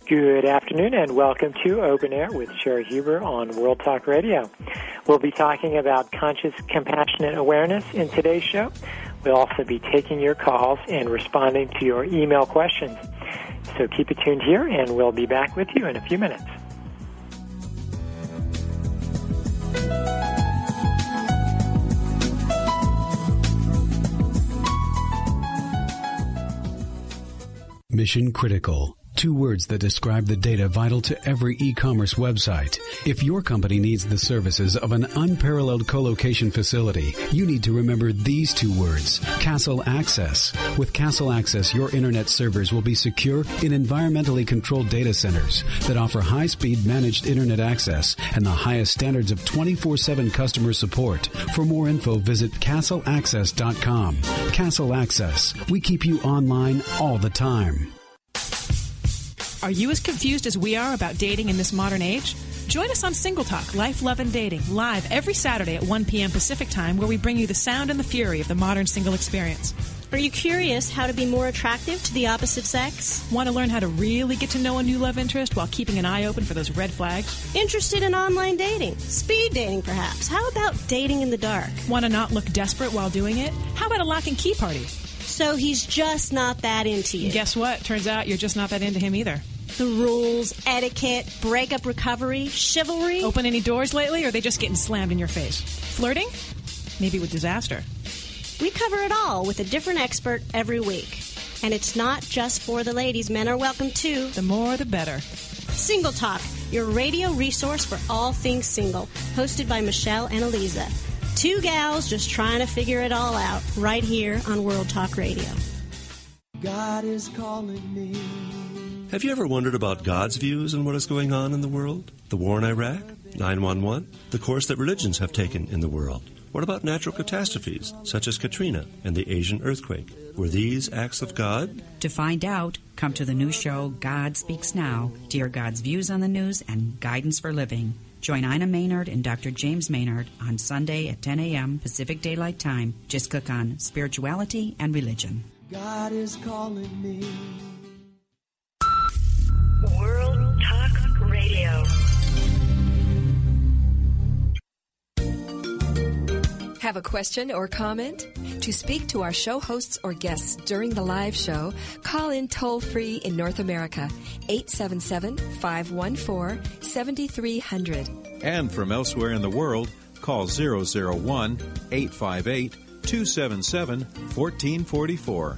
Good afternoon and welcome to Open Air with Sherry Huber on World Talk Radio. We'll be talking about conscious, compassionate awareness in today's show. We'll also be taking your calls and responding to your email questions. So keep it tuned here and we'll be back with you in a few minutes. Mission critical. 2 words that describe the data vital to every e-commerce website. If your company needs the services of an unparalleled co-location facility, you need to remember these 2 words: Castle Access. With Castle Access, your internet servers will be secure in environmentally controlled data centers that offer high-speed managed internet access and the highest standards of 24/7 customer support. For more info, visit castleaccess.com. Castle Access. We keep you online all the time. Are you as confused as we are about dating in this modern age? Join us on Single Talk, Life, Love, and Dating, live every Saturday at 1 p.m. Pacific Time, where we bring you the sound and the fury of the modern single experience. Are you curious how to be more attractive to the opposite sex? Want to learn how to really get to know a new love interest while keeping an eye open for those red flags? Interested in online dating? Speed dating, perhaps? How about dating in the dark? Want to not look desperate while doing it? How about a lock and key party? So he's just not that into you. Guess what? Turns out you're just not that into him either. The rules, etiquette, breakup recovery, chivalry. Open any doors lately, or are they just getting slammed in your face? Flirting? Maybe with disaster. We cover it all with a different expert every week. And it's not just for the ladies. Men are welcome too. The more, the better. Single Talk, your radio resource for all things single. Hosted by Michelle and Eliza. 2 gals just trying to figure it all out right here on World Talk Radio. God is calling me. Have you ever wondered about God's views on what is going on in the world? The war in Iraq? 9/11? The course that religions have taken in the world? What about natural catastrophes, such as Katrina and the Asian earthquake? Were these acts of God? To find out, come to the new show, God Speaks Now, to hear God's views on the news and guidance for living. Join Ina Maynard and Dr. James Maynard on Sunday at 10 a.m. Pacific Daylight Time. Just click on Spirituality and Religion. God is calling me. World Talk Radio. Have a question or comment? To speak to our show hosts or guests during the live show, call in toll-free in North America, 877-514-7300. And from elsewhere in the world, call 001-858-277-1444.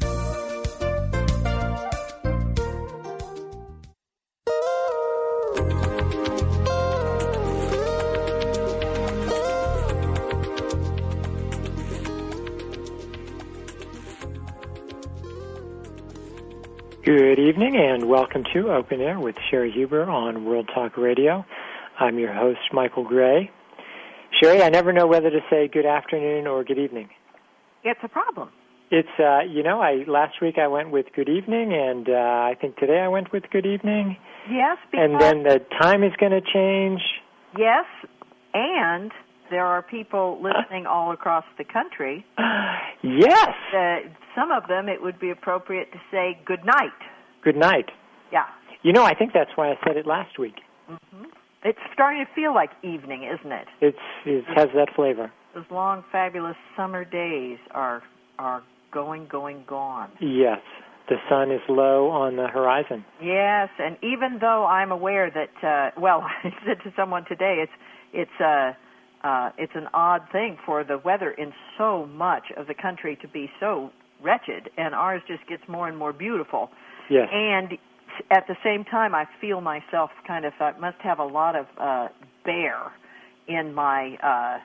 Good evening and welcome to Open Air with Sherry Huber on World Talk Radio. I'm your host, Michael Gray. Sherry, I never know whether to say good afternoon or good evening. It's a problem. It's, last week I went with good evening, and I think today I went with good evening. Yes, because... And then the time is going to change. Yes, and there are people listening all across the country. Yes. Some of them, it would be appropriate to say good night. Good night. Yeah. I think that's why I said it last week. Mm-hmm. It's starting to feel like evening, isn't it? It has that flavor. Those long, fabulous summer days are going, gone. Yes. The sun is low on the horizon. Yes, and even though I'm aware that, I said to someone today, it's an odd thing for the weather in so much of the country to be so wretched, and ours just gets more and more beautiful. Yes. And at the same time, I feel myself I must have a lot of bear in my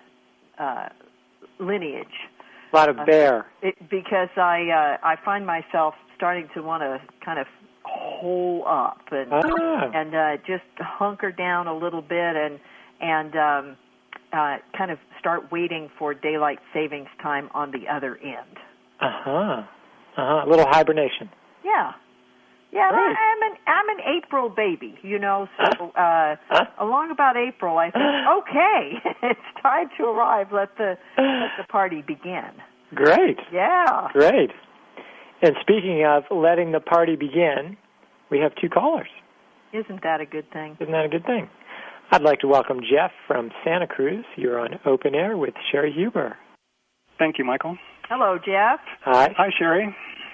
lineage. A lot of bear. Because I find myself starting to want to kind of hole up and just hunker down a little bit and kind of start waiting for daylight savings time on the other end. A little hibernation. Yeah. Yeah, I'm an April baby, so along about April I think, okay, it's time to arrive, let the party begin. Great. Yeah. Great. And speaking of letting the party begin, we have 2 callers. Isn't that a good thing? Isn't that a good thing? I'd like to welcome Jeff from Santa Cruz. You're on Open Air with Sherry Huber. Thank you, Michael. Hello, Jeff. Hi. Hi, Sherry.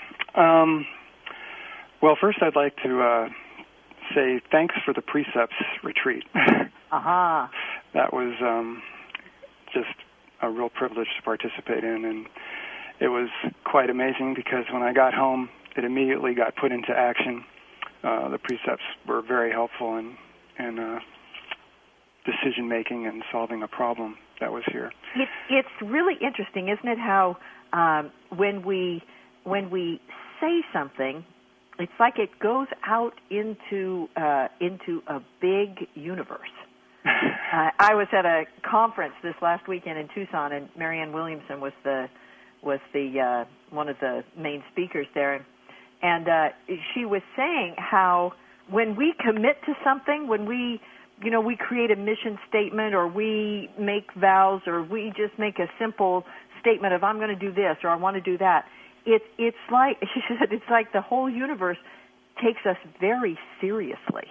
Well, first I'd like to say thanks for the Precepts retreat. Uh-huh. That was just a real privilege to participate in, and it was quite amazing because when I got home, it immediately got put into action. The Precepts were very helpful in decision-making and solving a problem that was here. It's really interesting, isn't it, how when we say something, it's like it goes out into a big universe. I was at a conference this last weekend in Tucson, and Marianne Williamson was the one of the main speakers there, and she was saying how when we commit to something, when we create a mission statement, or we make vows, or we just make a simple statement of I'm going to do this or I want to do that. It's like, she said, it's like the whole universe takes us very seriously.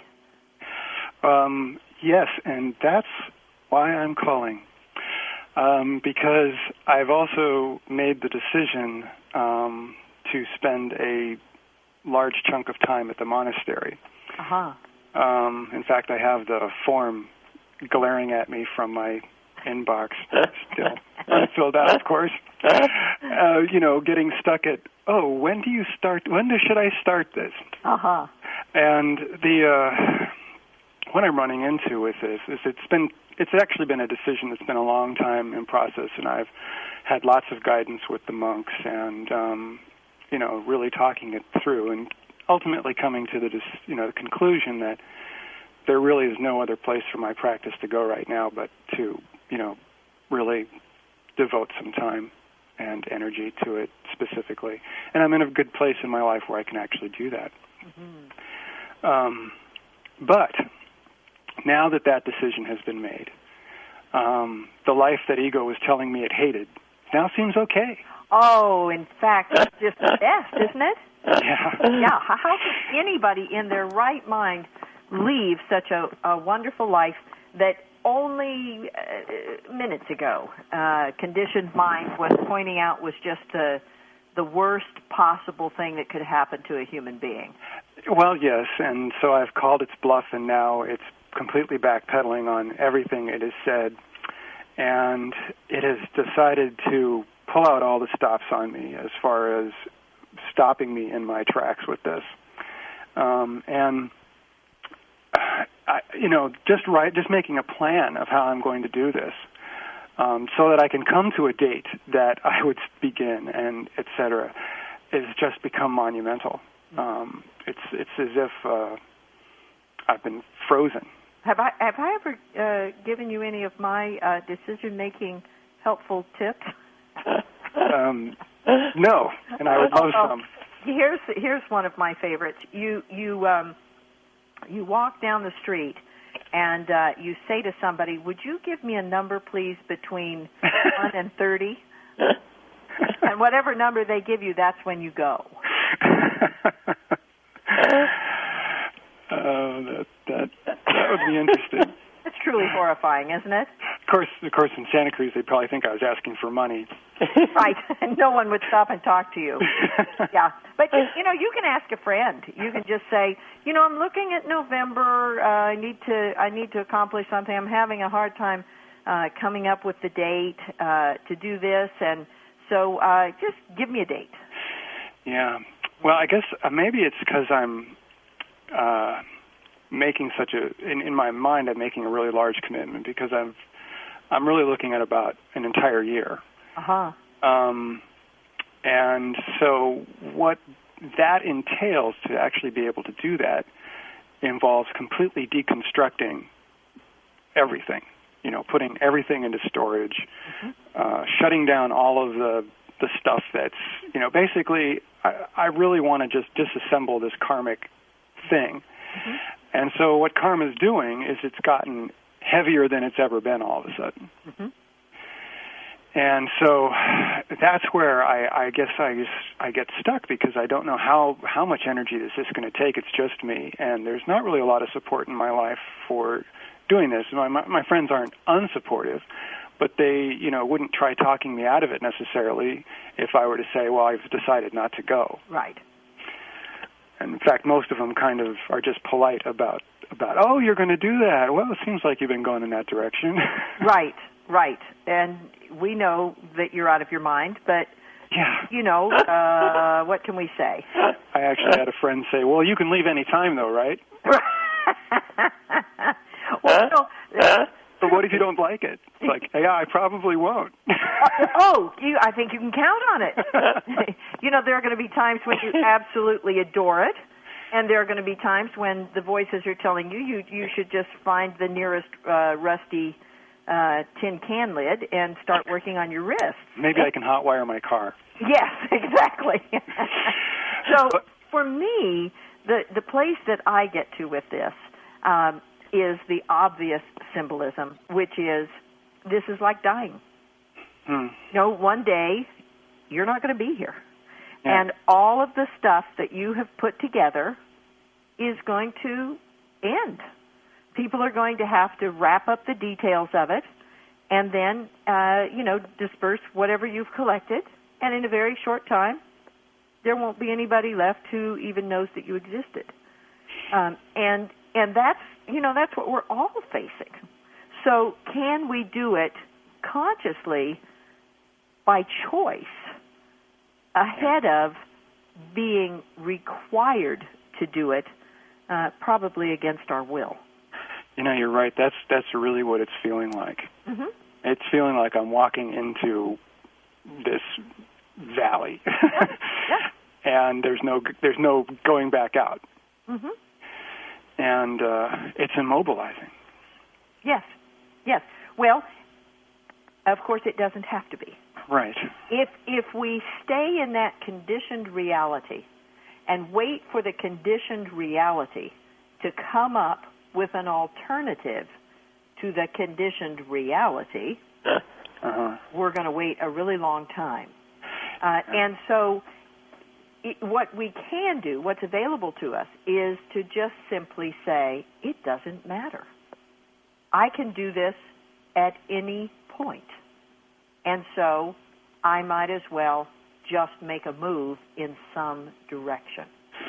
Yes, and that's why I'm calling. Because I've also made the decision to spend a large chunk of time at the monastery. Uh-huh. In fact, I have the form glaring at me from my inbox still unfilled out, of course. Getting stuck at, when should I start this? Uh-huh. And what I'm running into with this is it's actually been a decision that's been a long time in process, and I've had lots of guidance with the monks and, really talking it through and ultimately coming to the conclusion that there really is no other place for my practice to go right now but to, really devote some time and energy to it specifically. And I'm in a good place in my life where I can actually do that. Mm-hmm. But now that decision has been made, the life that ego was telling me it hated now seems okay. Oh, in fact, it's just the best, isn't it? Yeah. Yeah. How can anybody in their right mind leave such a wonderful life that only minutes ago conditioned mind was pointing out was just the worst possible thing that could happen to a human being? Well, yes, and so I've called its bluff, and now it's completely backpedaling on everything it has said, and it has decided to pull out all the stops on me as far as stopping me in my tracks with this. And just making a plan of how I'm going to do this, so that I can come to a date that I would begin, and et cetera, is just become monumental. It's as if I've been frozen. Have I ever given you any of my decision-making helpful tips? No, and I would love some. Here's one of my favorites. You walk down the street and you say to somebody, "Would you give me a number, please, between 1 and 30?" And whatever number they give you, that's when you go. That would be interesting. It's truly horrifying, isn't it? Of course, in Santa Cruz, they'd probably think I was asking for money. Right, and no one would stop and talk to you. Yeah, but you can ask a friend. You can just say, I'm looking at November. I need to accomplish something. I'm having a hard time coming up with the date to do this, and so just give me a date. Yeah. Well, I guess maybe it's because I'm making in my mind, I'm making a really large commitment because I'm really looking at about an entire year. Uh-huh. And so what that entails to actually be able to do that involves completely deconstructing everything, putting everything into storage, shutting down all of the stuff that's, basically I really want to just disassemble this karmic thing. Mm-hmm. And so what karma is doing is it's gotten heavier than it's ever been all of a sudden. Mm-hmm. And so that's where I guess I get stuck, because I don't know how much energy this is going to take. It's just me, and there's not really a lot of support in my life for doing this. My friends aren't unsupportive, but they, wouldn't try talking me out of it necessarily if I were to say, well, I've decided not to go. Right. And in fact, most of them kind of are just polite about oh, you're going to do that. Well, it seems like you've been going in that direction. Right. And we know that you're out of your mind, but, what can we say? I actually had a friend say, well, you can leave any time, though, right? Well, but what if you don't like it? It's like, yeah, I probably won't. I think you can count on it. There are going to be times when you absolutely adore it, and there are going to be times when the voices are telling you should just find the nearest rusty tin can lid and start working on your wrist. Maybe I can hotwire my car. Yes, exactly. So for me, the place that I get to with this is the obvious symbolism, which is this is like dying. One day you're not going to be here. Yeah. And all of the stuff that you have put together is going to end. People are going to have to wrap up the details of it and then, disperse whatever you've collected. And in a very short time, there won't be anybody left who even knows that you existed. And that's what we're all facing. So can we do it consciously by choice ahead of being required to do it, probably against our will? You're right. That's really what it's feeling like. Mm-hmm. It's feeling like I'm walking into this valley, and there's no going back out. Mm-hmm. And it's immobilizing. Yes. Well, of course, it doesn't have to be. Right. If we stay in that conditioned reality and wait for the conditioned reality to come up with an alternative to the conditioned reality, we're going to wait a really long time. And so what we can do, what's available to us, is to just simply say, it doesn't matter. I can do this at any point. And so I might as well just make a move in some direction.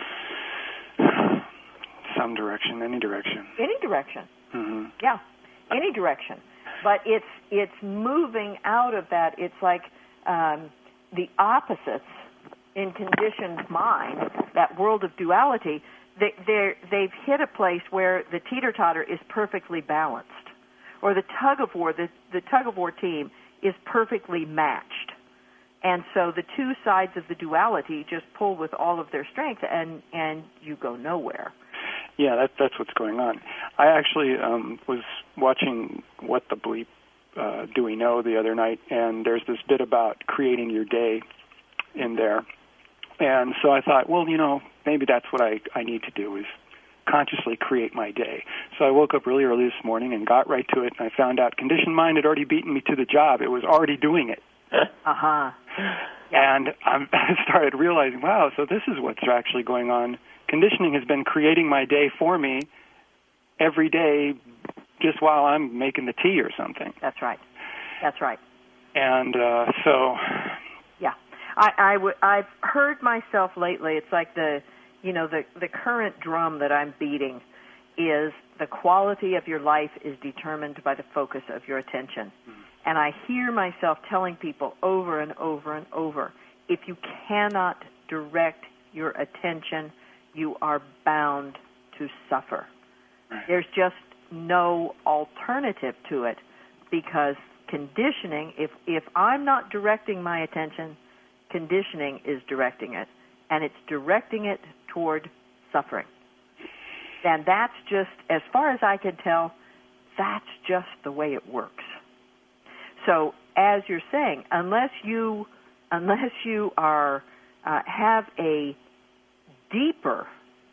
Some direction, any direction. Any direction. Mm-hmm. Yeah, any direction. But it's moving out of that. It's like the opposites in conditioned mind, that world of duality. They've hit a place where the teeter-totter is perfectly balanced, or the tug-of-war team is perfectly matched. And so the two sides of the duality just pull with all of their strength, and you go nowhere. Yeah, that's what's going on. I actually was watching What the Bleep Do We Know the other night, and there's this bit about creating your day in there. And so I thought, well, maybe that's what I need to do, is consciously create my day. So I woke up really early this morning and got right to it, and I found out conditioned mind had already beaten me to the job. It was already doing it. Uh-huh. Yeah. And I started realizing, wow, so this is what's actually going on. Conditioning has been creating my day for me every day just while I'm making the tea or something. That's right. And so... Yeah. I've heard myself lately, it's like the current drum that I'm beating is the quality of your life is determined by the focus of your attention. Mm-hmm. And I hear myself telling people over and over and over, if you cannot direct your attention, you are bound to suffer. Right. There's just no alternative to it, because conditioning, if I'm not directing my attention, conditioning is directing it, and it's directing it toward suffering. And that's just, as far as I can tell, that's just the way it works. So, as you're saying, unless you are have a deeper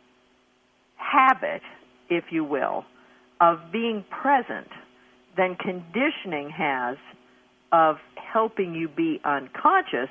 habit, if you will, of being present than conditioning has of helping you be unconscious,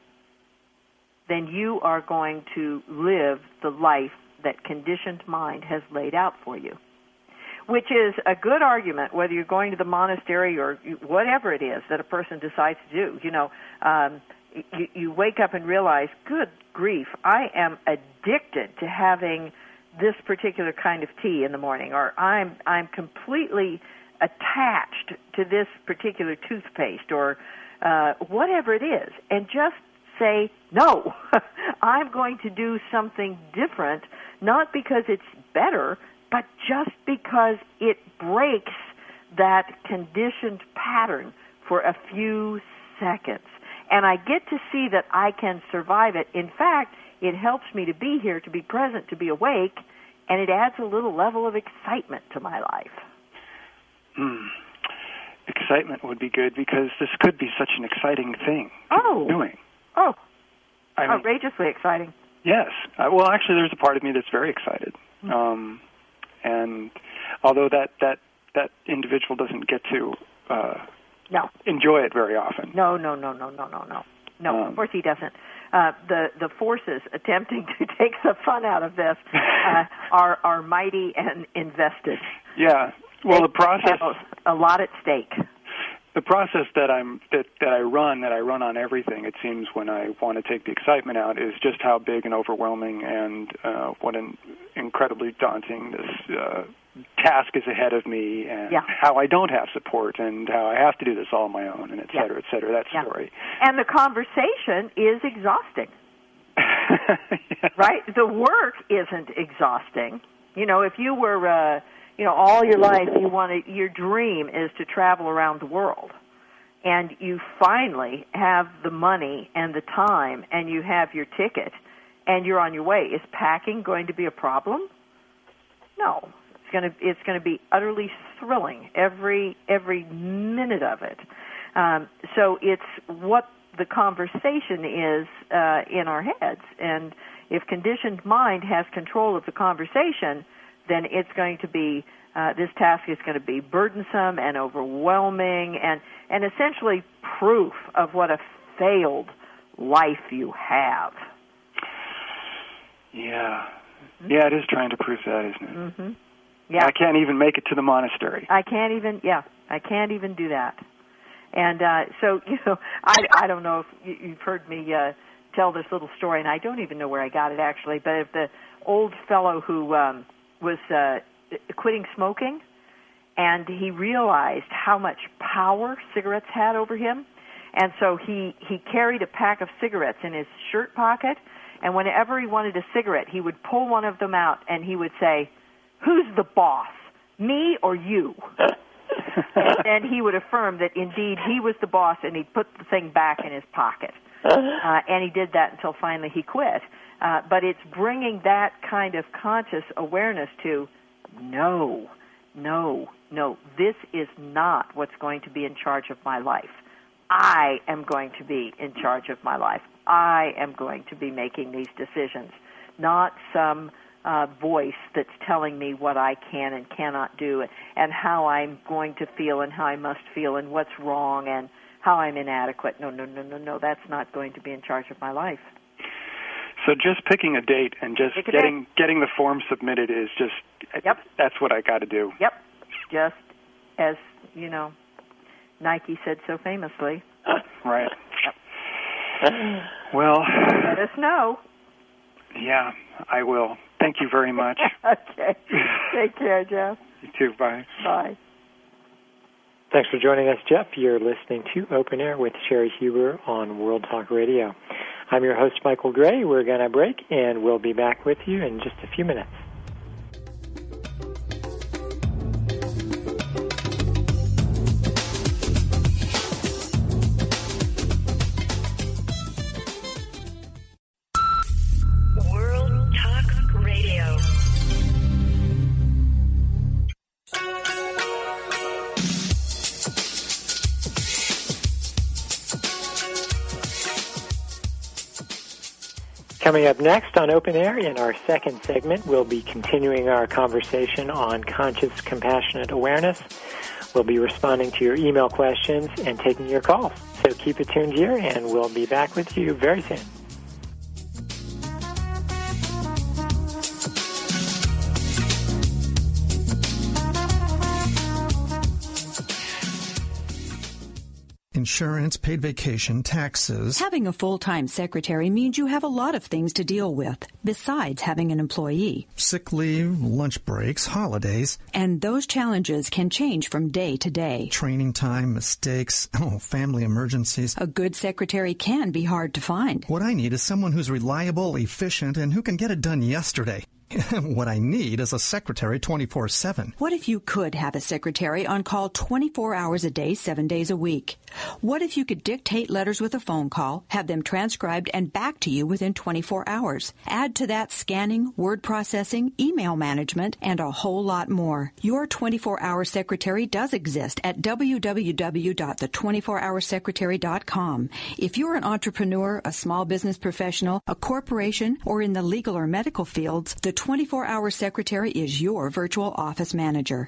then you are going to live the life that conditioned mind has laid out for you, which is a good argument whether you're going to the monastery or whatever it is that a person decides to do. You know, you wake up and realize, good grief, I am addicted to having this particular kind of tea in the morning, or I'm completely attached to this particular toothpaste, or whatever it is, and just say, no, I'm going to do something different, not because it's better, but just because it breaks that conditioned pattern for a few seconds. And I get to see that I can survive it. In fact, it helps me to be here, to be present, to be awake, and it adds a little level of excitement to my life. Excitement would be good, because this could be such an exciting thing to be doing. Oh, outrageously exciting. Yes. Well, actually, there's a part of me that's very excited. And although that individual doesn't get to enjoy it very often. No, of course he doesn't. The forces attempting to take the fun out of this are mighty and invested. Yeah. Well, the process, a lot at stake. The process that I run on everything, it seems, when I want to take the excitement out, is just how big and overwhelming and what an incredibly daunting this task is ahead of me, and how I don't have support, and how I have to do this all on my own, and et cetera, that story. And the conversation is exhausting. Right? The work isn't exhausting. You know, if you were... all your life your dream is to travel around the world, and you finally have the money and the time, and you have your ticket, and you're on your way. Is packing going to be a problem? No. It's going to be utterly thrilling every minute of it. So it's what the conversation is in our heads, and if conditioned mind has control of the conversation, then it's going to be, this task is going to be burdensome and overwhelming and essentially proof of what a failed life you have. Yeah. Yeah, it is trying to prove that, isn't it? Mm-hmm. Yeah. I can't even make it to the monastery. I can't even do that. And so, I don't know if you've heard me tell this little story, and I don't even know where I got it actually, but of the old fellow who was quitting smoking, and he realized how much power cigarettes had over him, and so he carried a pack of cigarettes in his shirt pocket, and whenever he wanted a cigarette, he would pull one of them out, and he would say, "Who's the boss, me or you?" And then he would affirm that indeed he was the boss, and he'd put the thing back in his pocket. And he did that until finally he quit. But it's bringing that kind of conscious awareness to, no, this is not what's going to be in charge of my life. I am going to be in charge of my life. I am going to be making these decisions, not some voice that's telling me what I can and cannot do and how I'm going to feel and how I must feel and what's wrong and how I'm inadequate. No, that's not going to be in charge of my life. So just picking a date and just getting the form submitted is just, that's what I got to do. Yep. Just as, Nike said so famously. Right. Yep. Well. Let us know. Yeah, I will. Thank you very much. Okay. Take care, Jeff. You too. Bye. Bye. Thanks for joining us, Jeff. You're listening to Open Air with Sherry Huber on World Talk Radio. I'm your host, Michael Gray. We're going to break, and we'll be back with you in just a few minutes. World Talk Radio. Coming up next on Open Air, in our second segment, we'll be continuing our conversation on conscious, compassionate awareness We'll be responding to your email questions and taking your calls. So keep it tuned here, and we'll be back with you very soon. Insurance, paid vacation, taxes. Having a full-time secretary means you have a lot of things to deal with, besides having an employee. Sick leave, lunch breaks, holidays. And those challenges can change from day to day. Training time, mistakes, family emergencies. A good secretary can be hard to find. What I need is someone who's reliable, efficient, and who can get it done yesterday. What I need is a secretary 24/7. What if you could have a secretary on call 24 hours a day, 7 days a week? What if you could dictate letters with a phone call, have them transcribed and back to you within 24 hours? Add to that scanning, word processing, email management, and a whole lot more. Your 24-hour secretary does exist at www.the24hoursecretary.com. If you're an entrepreneur, a small business professional, a corporation, or in the legal or medical fields, the 24-hour secretary is your virtual office manager.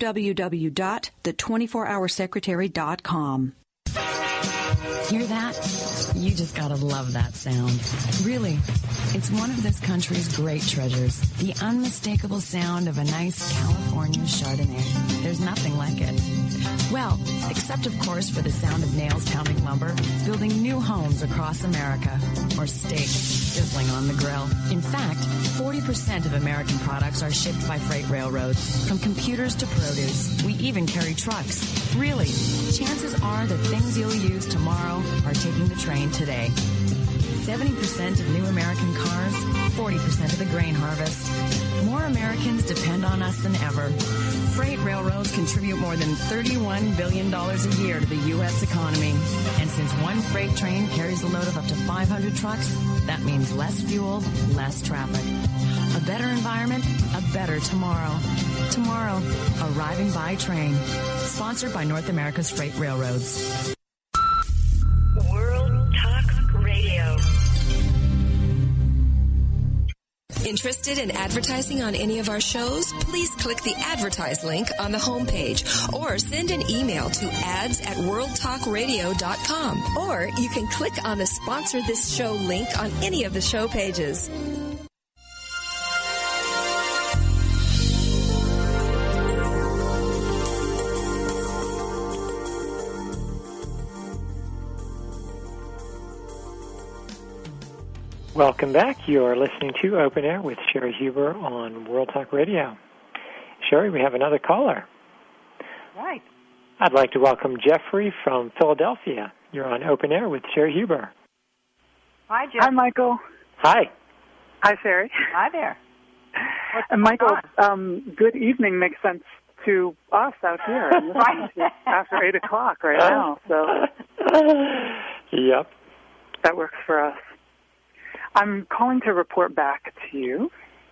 www.the24hoursecretary.com. Hear that? You just gotta love that sound. Really, it's one of this country's great treasures. The unmistakable sound of a nice California Chardonnay. There's nothing like it. Well, except of course for the sound of nails pounding lumber, building new homes across America, or steaks sizzling on the grill. In fact, 40% of American products are shipped by freight railroads, from computers to produce. We even carry trucks. Really, chances are the things you'll use tomorrow are taking the train today. 70% of new American cars, 40% of the grain harvest. More Americans depend on us than ever. Freight railroads contribute more than $31 billion a year to the U.S. economy. And since one freight train carries a load of up to 500 trucks, that means less fuel, less traffic. A better environment, a better tomorrow. Tomorrow, arriving by train. Sponsored by North America's Freight Railroads. World Talk Radio. Interested in advertising on any of our shows? Please click the advertise link on the homepage or send an email to ads@worldtalkradio.com. Or you can click on the sponsor this show link on any of the show pages. Welcome back. You're listening to Open Air with Sherry Huber on World Talk Radio. Sherry, we have another caller. Right. I'd like to welcome Jeffrey from Philadelphia. You're on Open Air with Sherry Huber. Hi, Jeff. Hi, Michael. Hi. Hi, Sherry. Hi there. And Michael, good evening makes sense to us out here. Right. After 8 o'clock right now. So. Yep. That works for us. I'm calling to report back to you.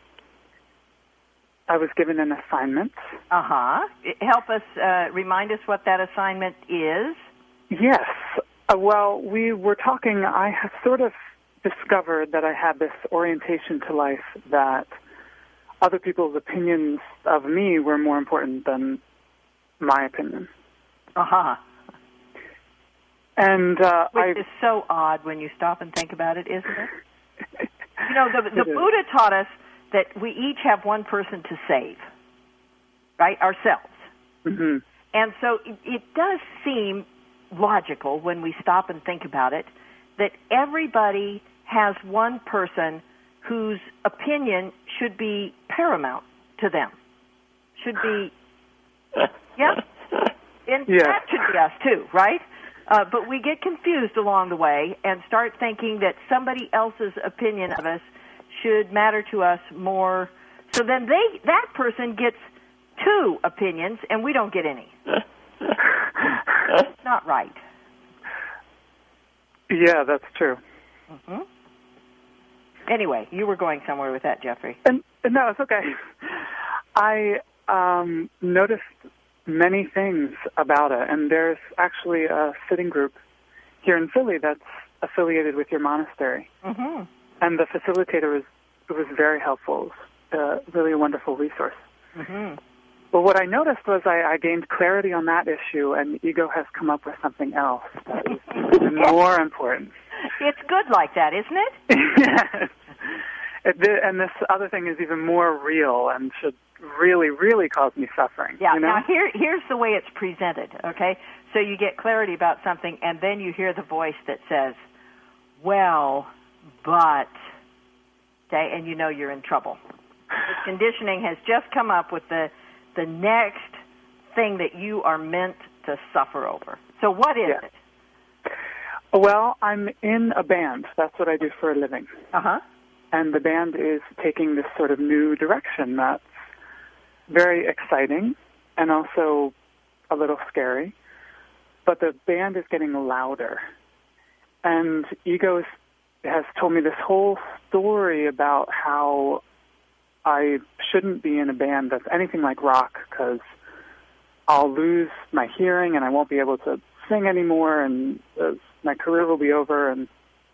I was given an assignment. Help us, remind us what that assignment is. Yes. Well, we were talking, I have sort of discovered that I had this orientation to life that other people's opinions of me were more important than my opinion. And which is so odd when you stop and think about it, isn't it? You know, the Buddha taught us that we each have one person to save, right? Ourselves. Mm-hmm. And so it does seem logical when we stop and think about it that everybody has one person whose opinion should be paramount to them. Should be, yeah? And that should be us too, right? But we get confused along the way and start thinking that somebody else's opinion of us should matter to us more. So then that person gets two opinions and we don't get any. It's not right. Yeah, that's true. Mm-hmm. Anyway, you were going somewhere with that, Jeffrey. And no, it's okay. I noticed many things about it, and there's actually a sitting group here in Philly that's affiliated with your monastery. Mm-hmm. And the facilitator was very helpful. It was really a wonderful resource. Mm-hmm. Well, what I noticed was I gained clarity on that issue, and ego has come up with something else that is even more important. It's good like that, isn't it? Yes. And this other thing is even more real and should really, really cause me suffering. Yeah, you know? Now here's the way it's presented, okay? So you get clarity about something, and then you hear the voice that says, well, but, okay, and you know you're in trouble. This conditioning has just come up with the next thing that you are meant to suffer over. So what is it? Well, I'm in a band. That's what I do for a living. Uh-huh. And the band is taking this sort of new direction that's very exciting and also a little scary. But the band is getting louder. And ego has told me this whole story about how I shouldn't be in a band that's anything like rock because I'll lose my hearing and I won't be able to sing anymore and my career will be over. And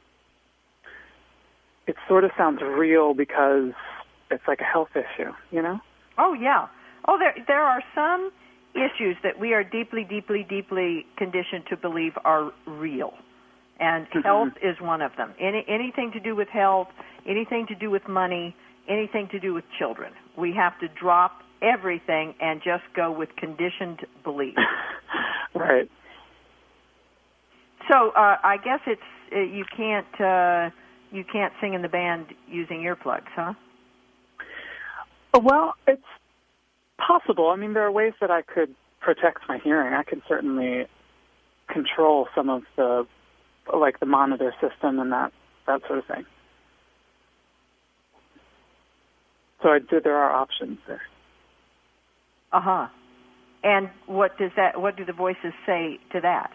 it sort of sounds real because it's like a health issue, you know? Oh, yeah. Oh, there are some issues that we are deeply, deeply, deeply conditioned to believe are real. And health is one of them. Anything to do with health, anything to do with money, anything to do with children. We have to drop everything and just go with conditioned beliefs. Right. So I guess it's you can't sing in the band using earplugs, huh? Well, it's possible. I mean, there are ways that I could protect my hearing. I could certainly control some of the monitor system and that sort of thing. So there are options there. Uh-huh. And what do the voices say to that?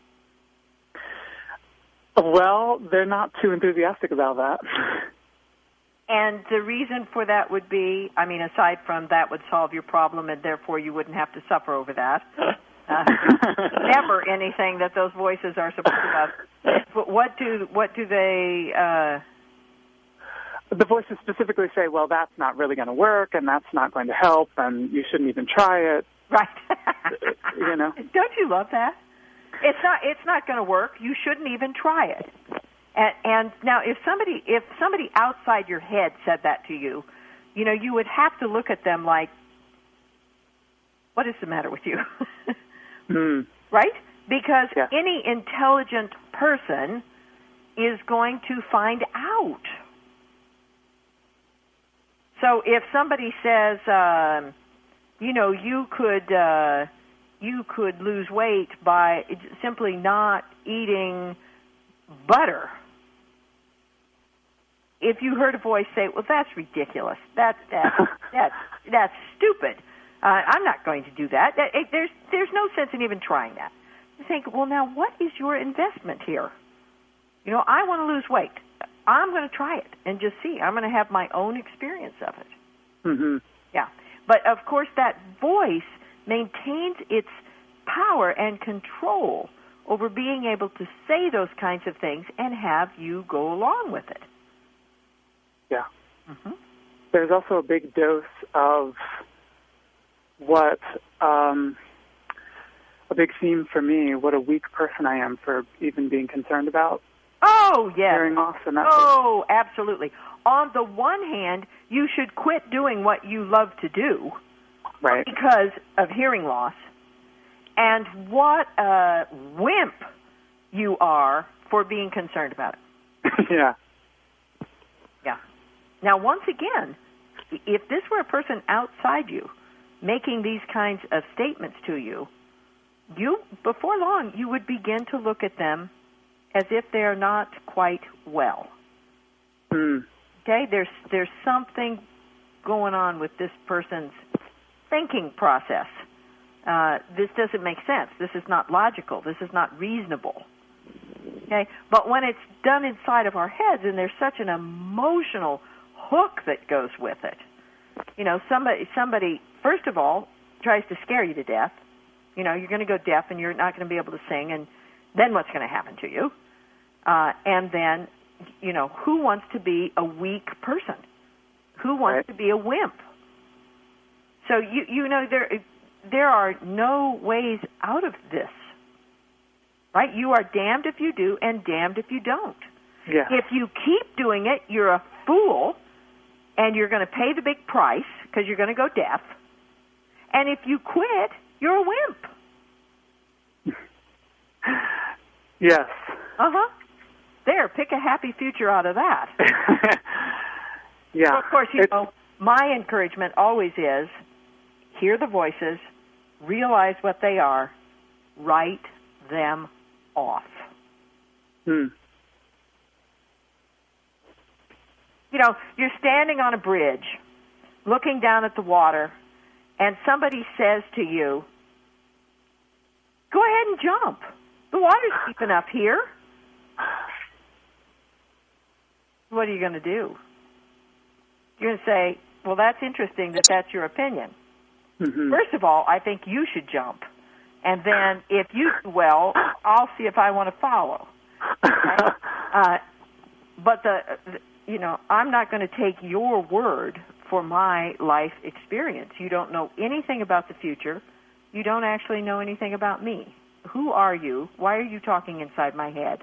Well, they're not too enthusiastic about that. And the reason for that would be, I mean, aside from that would solve your problem and therefore you wouldn't have to suffer over that. Never anything that those voices are supposed to. But what do they? The voices specifically say, "Well, that's not really going to work, and that's not going to help, and you shouldn't even try it." Right. You know. Don't you love that? It's not going to work. You shouldn't even try it. And now, if somebody outside your head said that to you, you know, you would have to look at them like, "What is the matter with you?" Right? Because any intelligent person is going to find out. So if somebody says, you know, you could lose weight by simply not eating butter, if you heard a voice say, "Well, that's ridiculous. That's stupid. I'm not going to do that. There's no sense in even trying that." You think, well, now what is your investment here? You know, I want to lose weight. I'm going to try it and just see. I'm going to have my own experience of it. Mm-hmm. Yeah. But, of course, that voice maintains its power and control over being able to say those kinds of things and have you go along with it. Yeah. Mm-hmm. There's also a big dose of what a big theme for me, what a weak person I am for even being concerned about. Oh, yes. Hearing loss and that. Oh, absolutely. On the one hand, you should quit doing what you love to do, right, because of hearing loss. And what a wimp you are for being concerned about it. Yeah. Yeah. Now, once again, if this were a person outside you making these kinds of statements to you, before long, you would begin to look at them as if they are not quite well. Okay, there's something going on with this person's thinking process. This doesn't make sense. This is not logical. This is not reasonable. Okay, but when it's done inside of our heads, and there's such an emotional hook that goes with it. You know, somebody first of all tries to scare you to death. You know, you're going to go deaf and you're not going to be able to sing, and then what's going to happen to you? And then, you know, who wants to be a weak person? Who wants to be a wimp? So you know there are no ways out of this, right? You are damned if you do and damned if you don't. Yeah. If you keep doing it, you're a fool, and you're going to pay the big price because you're going to go deaf. And if you quit, you're a wimp. Yes. Uh-huh. There, pick a happy future out of that. Yeah. So of course, you know, my encouragement always is, hear the voices, realize what they are, write them off. Hmm. You know, you're standing on a bridge, looking down at the water, and somebody says to you, go ahead and jump. The water's deep enough here. What are you going to do? You're going to say, well, that's interesting that that's your opinion. Mm-hmm. First of all, I think you should jump. And then if you do well, I'll see if I want to follow. Okay? But you know, I'm not going to take your word for my life experience. You don't know anything about the future. You don't actually know anything about me. Who are you? Why are you talking inside my head?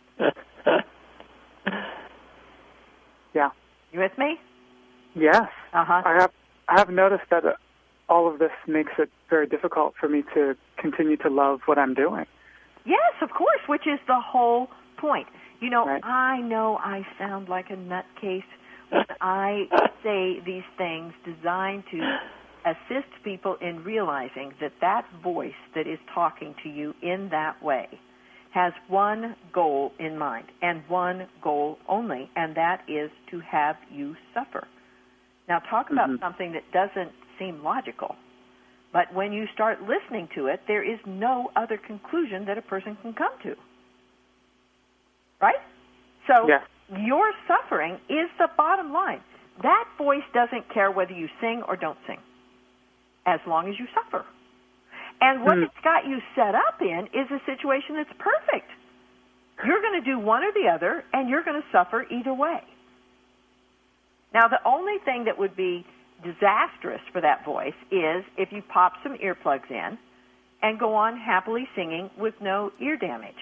Yeah. You with me? Yes. Uh-huh. I have noticed that all of this makes it very difficult for me to continue to love what I'm doing. Yes, of course, which is the whole point. You know, right. I know I sound like a nutcase when I say these things designed to assist people in realizing that that voice that is talking to you in that way has one goal in mind, and one goal only, and that is to have you suffer. Now, talk about something that doesn't seem logical, but when you start listening to it, there is no other conclusion that a person can come to. Right? So your suffering is the bottom line. That voice doesn't care whether you sing or don't sing, as long as you suffer. And what it's got you set up in is a situation that's perfect. You're going to do one or the other, and you're going to suffer either way. Now, the only thing that would be disastrous for that voice is if you pop some earplugs in and go on happily singing with no ear damage.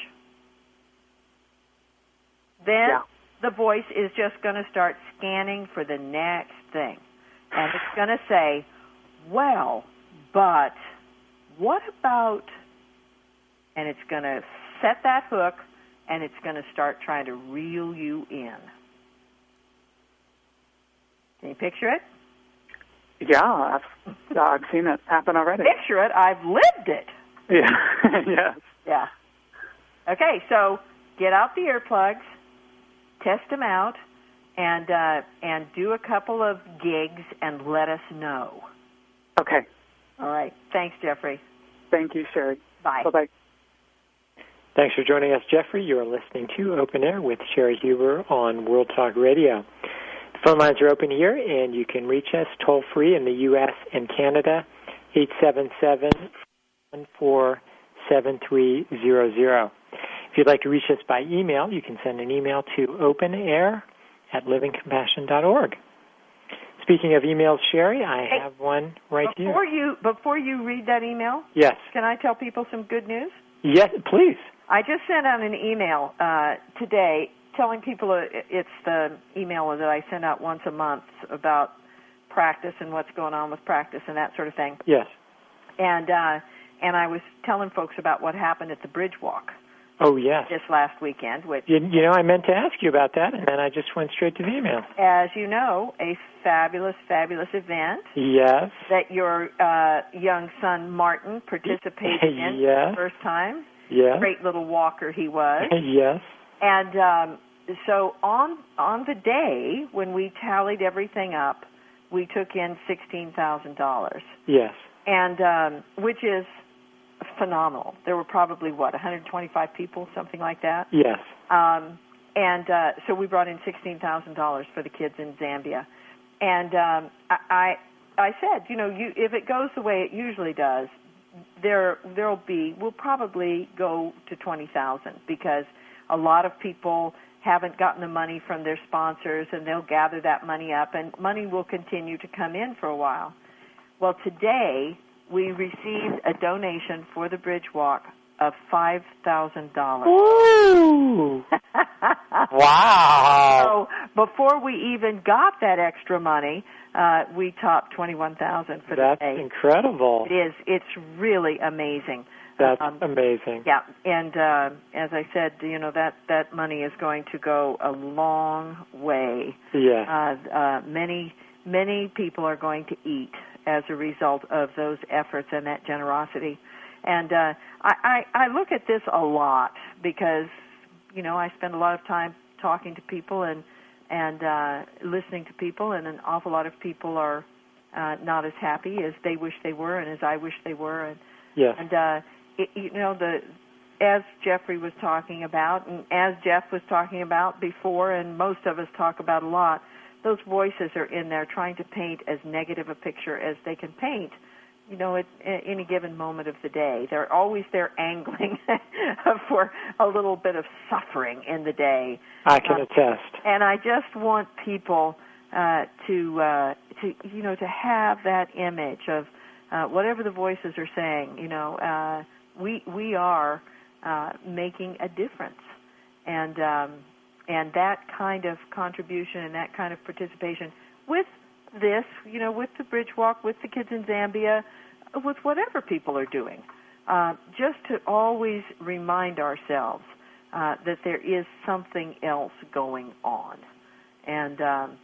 Then the voice is just going to start scanning for the next thing. And it's going to say, well, but what about, and it's going to set that hook, and it's going to start trying to reel you in. Can you picture it? Yeah, I've seen it happen already. Picture it. I've lived it. Yeah. Yes. Yeah. Okay, so get out the earplugs, test them out, and do a couple of gigs and let us know. Okay. All right. Thanks, Jeffrey. Thank you, Sherry. Bye. Bye-bye. Thanks for joining us, Jeffrey. You are listening to Open Air with Sherry Huber on World Talk Radio. The phone lines are open here, and you can reach us toll-free in the U.S. and Canada, 877-147300. If you'd like to reach us by email, you can send an email to openair@livingcompassion.org. Speaking of emails, Sherry, I have one right here. Before you read that email, yes, can I tell people some good news? Yes, please. I just sent out an email today telling people it's the email that I send out once a month about practice and what's going on with practice and that sort of thing. Yes. And I was telling folks about what happened at the Bridge Walk. Oh, yes. This last weekend. Which, you know, I meant to ask you about that, and then I just went straight to the email. As you know, a fabulous, fabulous event. Yes. That your young son, Martin, participated in for the first time. Yes. Great little walker he was. Yes. And so on the day when we tallied everything up, we took in $16,000. Yes. And which is phenomenal. There were probably, 125 people, something like that? Yes. So we brought in $16,000 for the kids in Zambia. And I said, you know, if it goes the way it usually does, we'll probably go to 20,000 because a lot of people haven't gotten the money from their sponsors, and they'll gather that money up, and money will continue to come in for a while. Well, today we received a donation for the Bridge Walk of $5,000. Ooh! Wow! So before we even got that extra money, we topped $21,000 for the day. That's incredible. It is. It's really amazing. That's amazing. Yeah, and as I said, that money is going to go a long way. Yeah. Many people are going to eat as a result of those efforts and that generosity. And I look at this a lot because, I spend a lot of time talking to people and listening to people, and an awful lot of people are not as happy as they wish they were and as I wish they were. And, yes. And as Jeffrey was talking about, and as Jeff was talking about before, and most of us talk about a lot, those voices are in there trying to paint as negative a picture as they can paint, at any given moment of the day. They're always there angling for a little bit of suffering in the day. I can attest. And I just want people to have that image of whatever the voices are saying. We are making a difference, and that kind of contribution and that kind of participation with this, with the Bridge Walk, with the kids in Zambia, with whatever people are doing, just to always remind ourselves that there is something else going on, and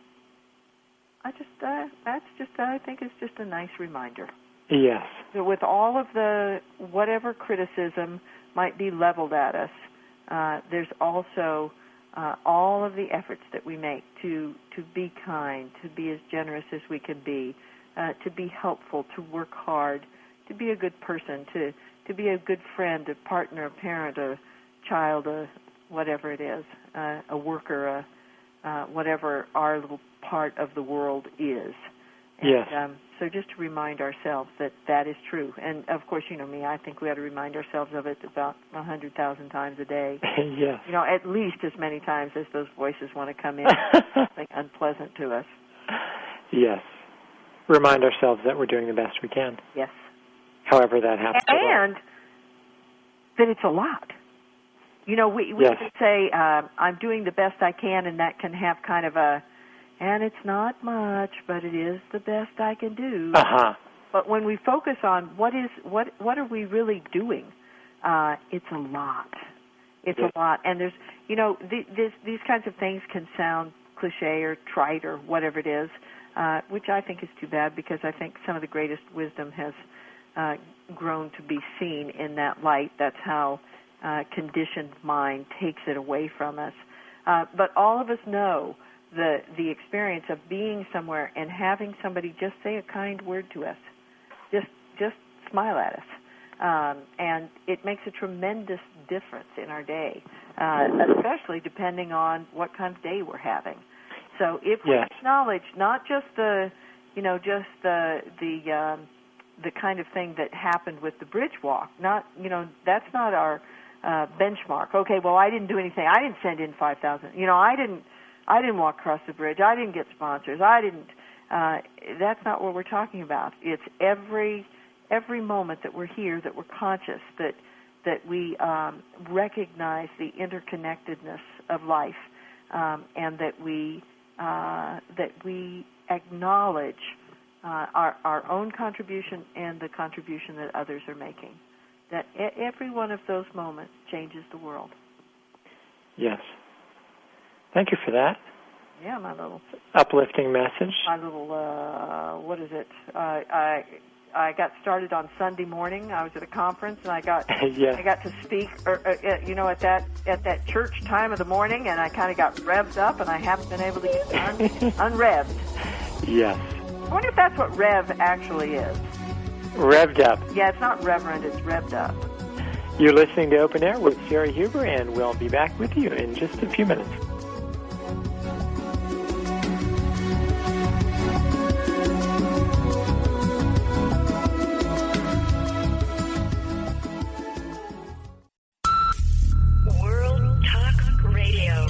I think it's just a nice reminder. Yes. So with all of the whatever criticism might be leveled at us, there's also all of the efforts that we make to be kind, to be as generous as we can be, to be helpful, to work hard, to be a good person, to be a good friend, a partner, a parent, a child, whatever it is, a worker, whatever our little part of the world is. And, yes. So just to remind ourselves that is true. And, of course, me, I think we ought to remind ourselves of it about 100,000 times a day. Yes. At least as many times as those voices want to come in something unpleasant to us. Yes. Remind ourselves that we're doing the best we can. Yes. However that happens. And that it's a lot. We yes. can say, I'm doing the best I can, and that can have kind of and it's not much, but it is the best I can do. Uh-huh. But when we focus on what are we really doing, it's a lot. It's a lot. And there's, these kinds of things can sound cliche or trite or whatever it is, which I think is too bad because I think some of the greatest wisdom has grown to be seen in that light. That's how conditioned mind takes it away from us. But all of us know the experience of being somewhere and having somebody just say a kind word to us, just smile at us, and it makes a tremendous difference in our day, especially depending on what kind of day we're having. So if we acknowledge not just the kind of thing that happened with the Bridge Walk, that's not our benchmark. Okay, well, I didn't do anything. I didn't send in 5,000. I didn't walk across the bridge. I didn't get sponsors. I didn't. That's not what we're talking about. It's every moment that we're here, that we're conscious, that we recognize the interconnectedness of life, and that we acknowledge our own contribution and the contribution that others are making. That every one of those moments changes the world. Yes. Thank you for that. Yeah, my little uplifting message. My little what is it? I got started on Sunday morning. I was at a conference and I got to speak. At that church time of the morning, and I kind of got revved up, and I haven't been able to get unrevved. Yes. I wonder if that's what rev actually is. Revved up. Yeah, it's not reverend, it's revved up. You're listening to Open Air with Sherry Huber, and we'll be back with you in just a few minutes. World Talk Radio.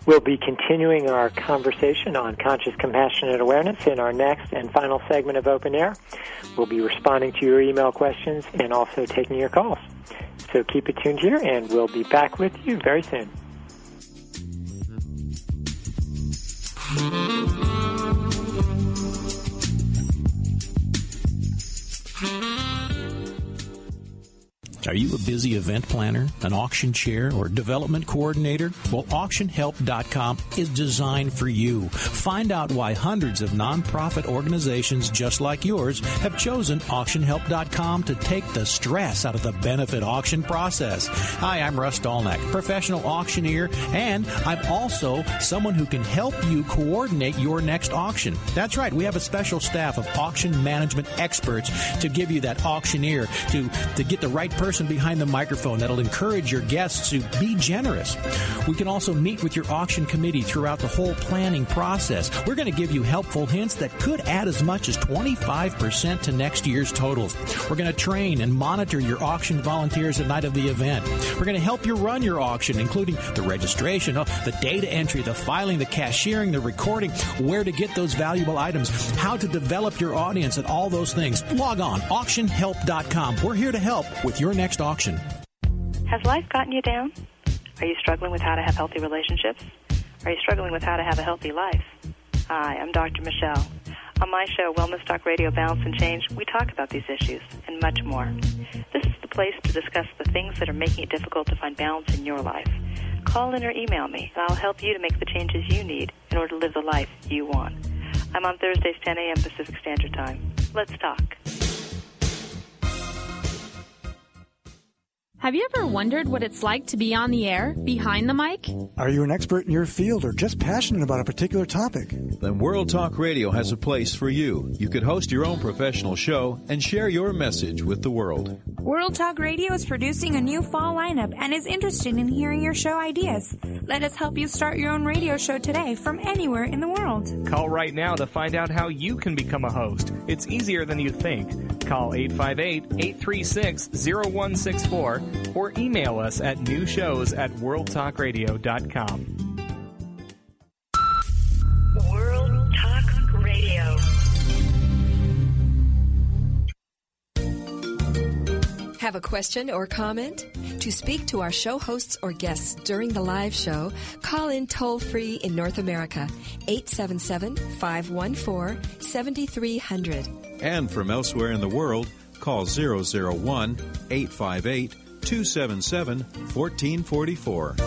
We'll be continuing our conversation on conscious compassionate awareness in our next and final segment of Open Air. We'll be responding to your email questions and also taking your calls. So keep it tuned here, and we'll be back with you very soon. Are you a busy event planner, an auction chair, or development coordinator? Well, AuctionHelp.com is designed for you. Find out why hundreds of nonprofit organizations just like yours have chosen AuctionHelp.com to take the stress out of the benefit auction process. Hi, I'm Russ Dolnack, professional auctioneer, and I'm also someone who can help you coordinate your next auction. That's right, we have a special staff of auction management experts to give you that auctioneer to get the right person behind the microphone that'll encourage your guests to be generous. We can also meet with your auction committee throughout the whole planning process. We're going to give you helpful hints that could add as much as 25% to next year's totals. We're going to train and monitor your auction volunteers the night of the event. We're going to help you run your auction, including the registration, the data entry, the filing, the cashiering, the recording, where to get those valuable items, how to develop your audience, and all those things. Log on, AuctionHelp.com. We're here to help with your next auction. Has life gotten you down? Are you struggling with how to have healthy relationships? Are you struggling with how to have a healthy life? Hi, I'm Dr. Michelle. On my show, Wellness Talk Radio Balance and Change, we talk about these issues and much more. This is the place to discuss the things that are making it difficult to find balance in your life. Call in or email me, and I'll help you to make the changes you need in order to live the life you want. I'm on Thursdays, 10 a.m. Pacific Standard Time. Let's talk. Have you ever wondered what it's like to be on the air, behind the mic? Are you an expert in your field or just passionate about a particular topic? Then World Talk Radio has a place for you. You could host your own professional show and share your message with the world. World Talk Radio is producing a new fall lineup and is interested in hearing your show ideas. Let us help you start your own radio show today from anywhere in the world. Call right now to find out how you can become a host. It's easier than you think. Call 858-836-0164 or email us at newshows@worldtalkradio.com. World Talk Radio. Have a question or comment? To speak to our show hosts or guests during the live show, call in toll-free in North America, 877-514-7300. And from elsewhere in the world, call 001-858-277-1444.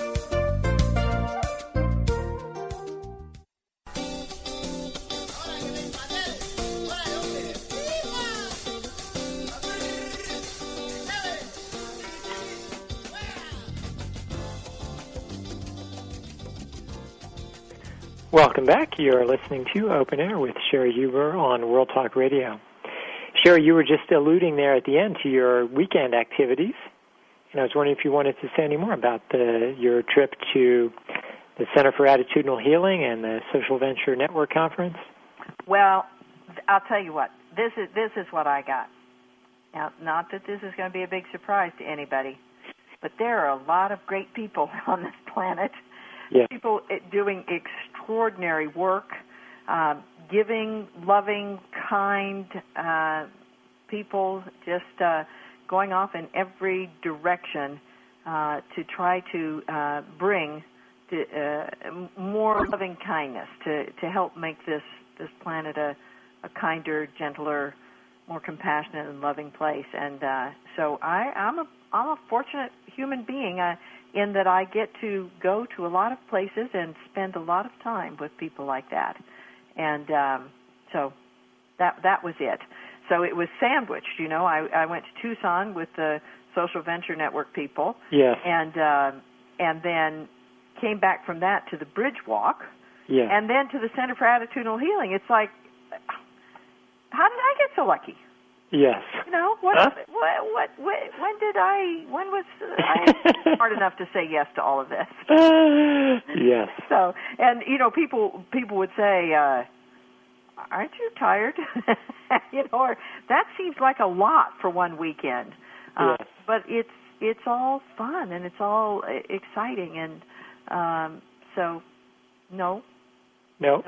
Welcome back. You're listening to Open Air with Sherry Huber on World Talk Radio. Sherry, you were just alluding there at the end to your weekend activities, and I was wondering if you wanted to say any more about your trip to the Center for Attitudinal Healing and the Social Venture Network Conference. Well, I'll tell you what. This is what I got. Now, not that this is going to be a big surprise to anybody, but there are a lot of great people on this planet. Yeah. People doing extraordinary work, giving, loving, kind people, just going off in every direction to try to bring more loving kindness to help make this planet a kinder, gentler, more compassionate and loving place. And so I'm a fortunate human being in that I get to go to a lot of places and spend a lot of time with people like that. And so that was it. So it was sandwiched, you know. I went to Tucson with the Social Venture Network people. Yes. And then came back from that to the Bridge Walk. Yes. And then to the Center for Attitudinal Healing. It's like, how did I get so lucky? Yes. You know, when was I smart enough to say yes to all of this? Yes. So, and you know, people would say, aren't you tired? You know, or that seems like a lot for one weekend. But it's all fun and it's all exciting, and So, no. No.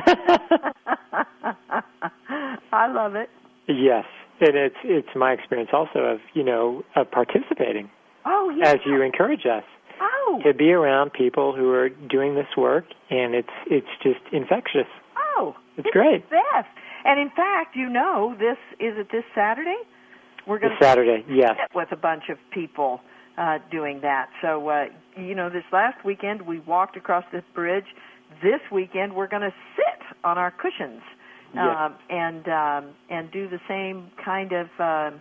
I love it. Yes, and it's my experience also of of participating. Oh, yeah. As you encourage us. Oh. To be around people who are doing this work, and it's just infectious. Oh. It's great. The best. And in fact, this Saturday? We're going to Saturday, yes. Sit with a bunch of people doing that. So, this last weekend we walked across this bridge. This weekend we're going to sit on our cushions and do the same kind of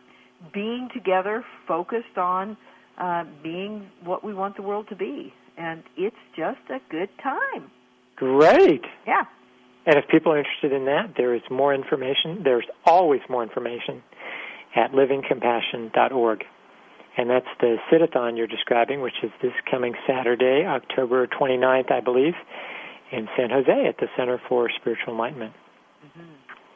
being together, focused on being what we want the world to be. And it's just a good time. Great. Yeah. And if people are interested in that, there is more information. There's always more information at livingcompassion.org. And that's the sit-a-thon you're describing, which is this coming Saturday, October 29th, I believe, in San Jose at the Center for Spiritual Enlightenment. Mm-hmm.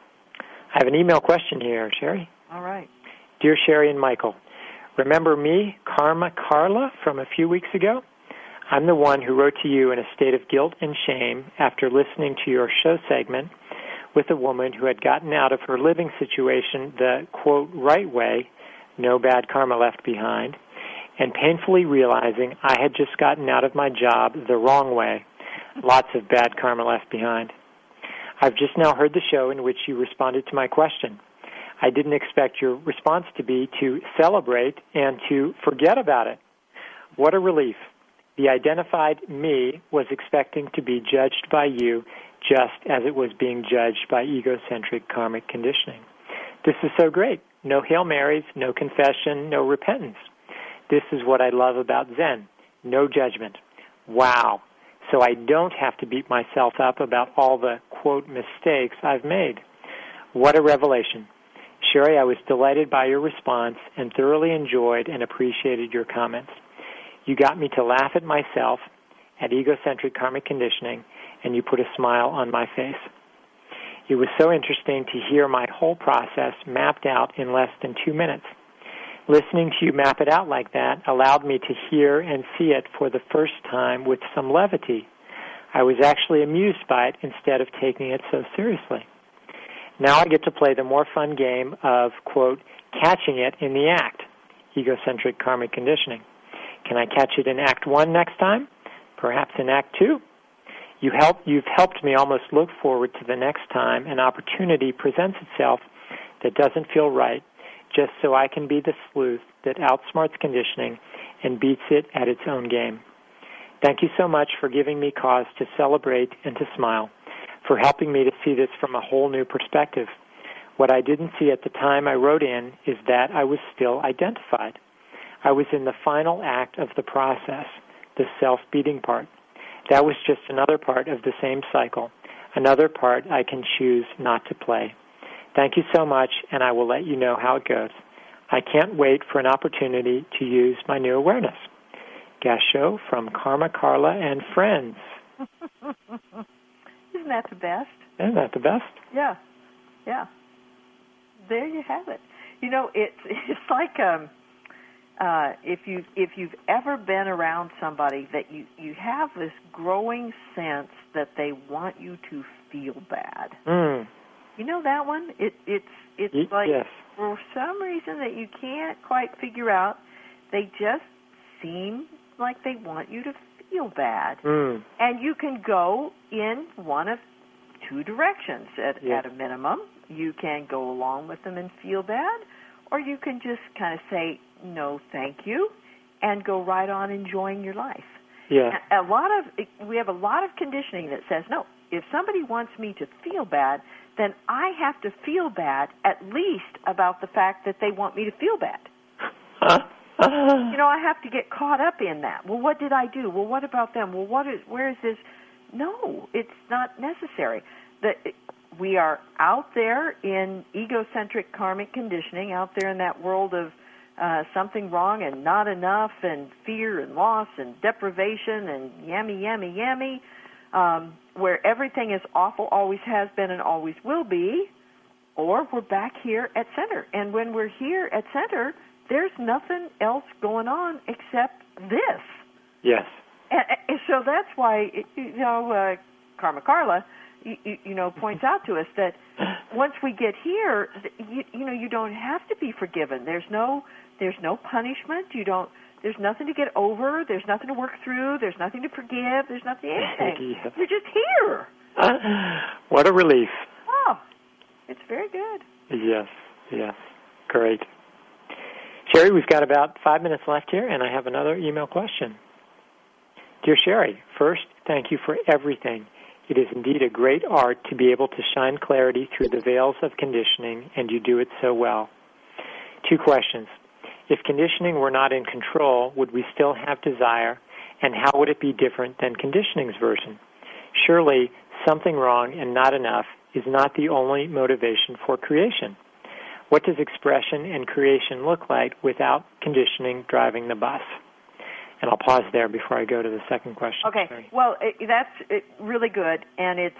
I have an email question here, Sherry. All right. Dear Sherry and Michael, remember me, Karma Carla, from a few weeks ago? I'm the one who wrote to you in a state of guilt and shame after listening to your show segment with a woman who had gotten out of her living situation the, quote, right way, no bad karma left behind, and painfully realizing I had just gotten out of my job the wrong way, lots of bad karma left behind. I've just now heard the show in which you responded to my question. I didn't expect your response to be to celebrate and to forget about it. What a relief. The identified me was expecting to be judged by you just as it was being judged by egocentric karmic conditioning. This is so great. No Hail Marys, no confession, no repentance. This is what I love about Zen. No judgment. Wow. So I don't have to beat myself up about all the, quote, mistakes I've made. What a revelation. Sherry, I was delighted by your response and thoroughly enjoyed and appreciated your comments. You got me to laugh at myself, at egocentric karmic conditioning, and you put a smile on my face. It was so interesting to hear my whole process mapped out in less than 2 minutes. Listening to you map it out like that allowed me to hear and see it for the first time with some levity. I was actually amused by it instead of taking it so seriously. Now I get to play the more fun game of, quote, catching it in the act, egocentric karmic conditioning. Can I catch it in Act 1 next time? Perhaps in Act 2? You've helped me almost look forward to the next time an opportunity presents itself that doesn't feel right, just so I can be the sleuth that outsmarts conditioning and beats it at its own game. Thank you so much for giving me cause to celebrate and to smile, for helping me to see this from a whole new perspective. What I didn't see at the time I wrote in is that I was still identified. I was in the final act of the process, the self-beating part. That was just another part of the same cycle, another part I can choose not to play. Thank you so much, and I will let you know how it goes. I can't wait for an opportunity to use my new awareness. Guest show from Karma Carla and friends. Isn't that the best? Isn't that the best? Yeah, yeah. There you have it. You know, it's like if you've ever been around somebody that you have this growing sense that they want you to feel bad. Mm. You know that one? It's like yes. For some reason that you can't quite figure out, they just seem like they want you to feel bad. Mm. And you can go in one of two directions at a minimum. You can go along with them and feel bad, or you can just kind of say, no, thank you, and go right on enjoying your life. Yeah. We have a lot of conditioning that says, no, if somebody wants me to feel bad, then I have to feel bad at least about the fact that they want me to feel bad. You know, I have to get caught up in that. Well, what did I do? Well, what about them? Well, where is this? No, it's not necessary. We are out there in egocentric karmic conditioning, out there in that world of something wrong and not enough and fear and loss and deprivation and yummy, where everything is awful, always has been and always will be, or we're back here at center. And when we're here at center, there's nothing else going on except this. Yes. And so that's why, Karma Carla, points out to us that once we get here, you don't have to be forgiven. There's no punishment. There's nothing to get over. There's nothing to work through. There's nothing to forgive. There's nothing anything. Yes. You're just here. What a relief. Oh, it's very good. Yes. Great. Sherry, we've got about 5 minutes left here, and I have another email question. Dear Sherry, first, thank you for everything. It is indeed a great art to be able to shine clarity through the veils of conditioning, and you do it so well. 2 questions. If conditioning were not in control, would we still have desire, and how would it be different than conditioning's version? Surely, something wrong and not enough is not the only motivation for creation. What does expression and creation look like without conditioning driving the bus? And I'll pause there before I go to the second question. Okay. Sorry. Well, that's really good, and it's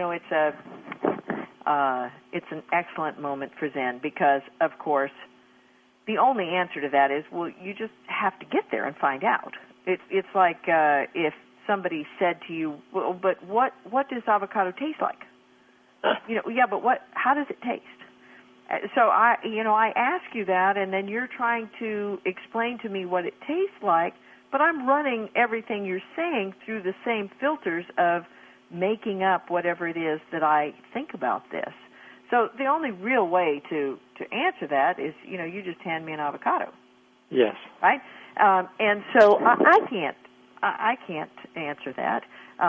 an excellent moment for Zen because, of course, the only answer to that is, well, you just have to get there and find out. It's like if somebody said to you, well, but what does avocado taste like? Yeah, but how does it taste? So I ask you that, and then you're trying to explain to me what it tastes like, but I'm running everything you're saying through the same filters of making up whatever it is that I think about this. So the only real way to answer that is, you just hand me an avocado. Yes. Right? And so I can't answer that.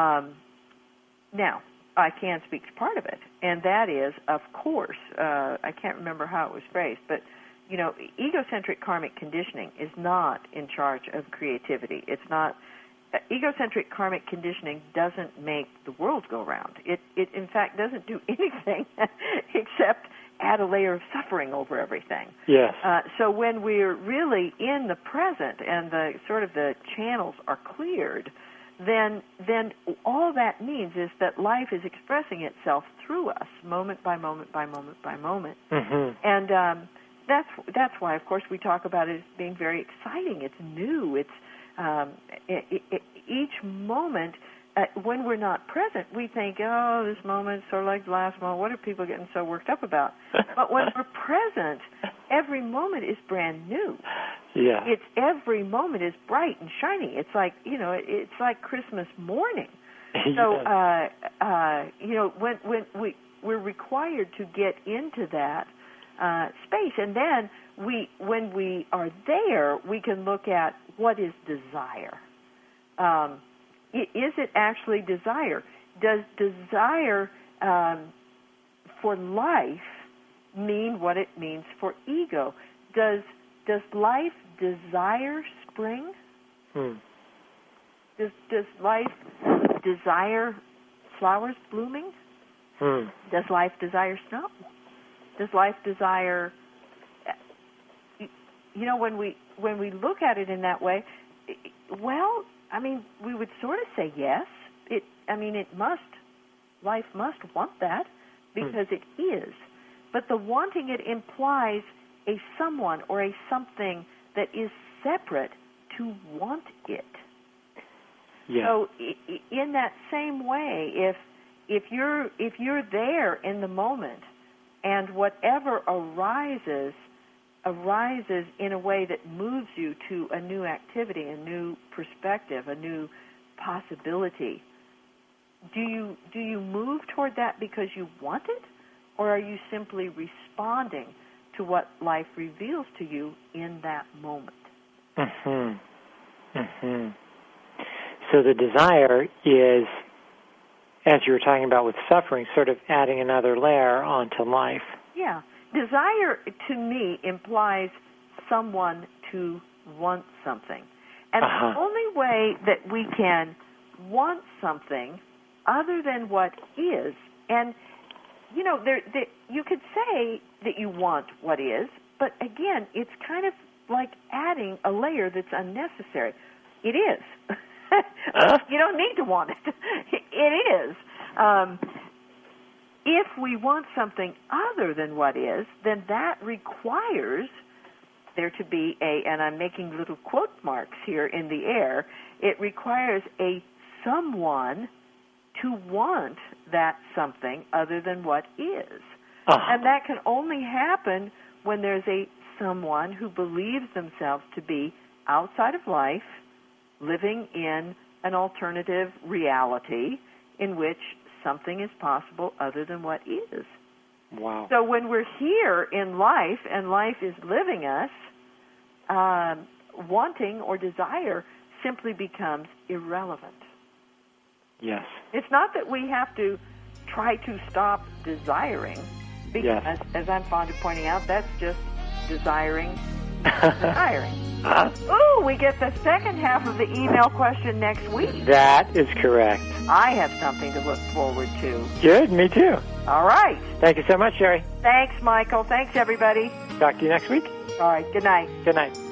Now, I can speak to part of it, and that is, of course, I can't remember how it was phrased, but, egocentric karmic conditioning is not in charge of creativity. It's not, egocentric karmic conditioning doesn't make the world go round. It in fact, doesn't do anything except add a layer of suffering over everything. Yes. So when we're really in the present and the sort of the channels are cleared, then all that means is that life is expressing itself through us, moment by moment by moment by moment. Mm-hmm. And that's why, of course, we talk about it as being very exciting. It's new. It's each moment. When we're not present, we think, oh, this moment's sort of like the last moment. What are people getting so worked up about? But when we're present, every moment is brand new. Yeah. Every moment is bright and shiny. It's like, it's like Christmas morning. So, when we're required to get into that space, and then when we are there, we can look at what is desire. Is it actually desire? Does desire for life mean what it means for ego? Does life desire spring? Does life desire flowers blooming? Does life desire snow? Does life desire? When we look at it in that way, well, I mean, we would sort of say yes. Life must want that because it is. But the wanting it implies a someone or a something that is separate to want it. Yeah. So in that same way, if you're there in the moment and whatever arises in a way that moves you to a new activity, a new perspective, a new possibility, do you move toward that because you want it, or are you simply responding to what life reveals to you in that moment? So the desire is, as you were talking about with suffering, sort of adding another layer onto life. Yeah. Desire, to me, implies someone to want something. And the only way that we can want something other than what is, and, you could say that you want what is, but again, it's kind of like adding a layer that's unnecessary. It is. You don't need to want it. It is. If we want something other than what is, then that requires there to be and I'm making little quote marks here in the air, it requires a someone to want that something other than what is. And that can only happen when there's a someone who believes themselves to be outside of life, living in an alternative reality in which something is possible other than what is. Wow. So when we're here in life and life is living us, wanting or desire simply becomes irrelevant. Yes. It's not that we have to try to stop desiring, because, as I'm fond of pointing out, that's just desiring. Ooh, we get the second half of the email question next week. That is correct. I have something to look forward to. Good, me too. All right. Thank you so much, Sherry. Thanks, Michael. Thanks, everybody. Talk to you next week. All right, good night. Good night.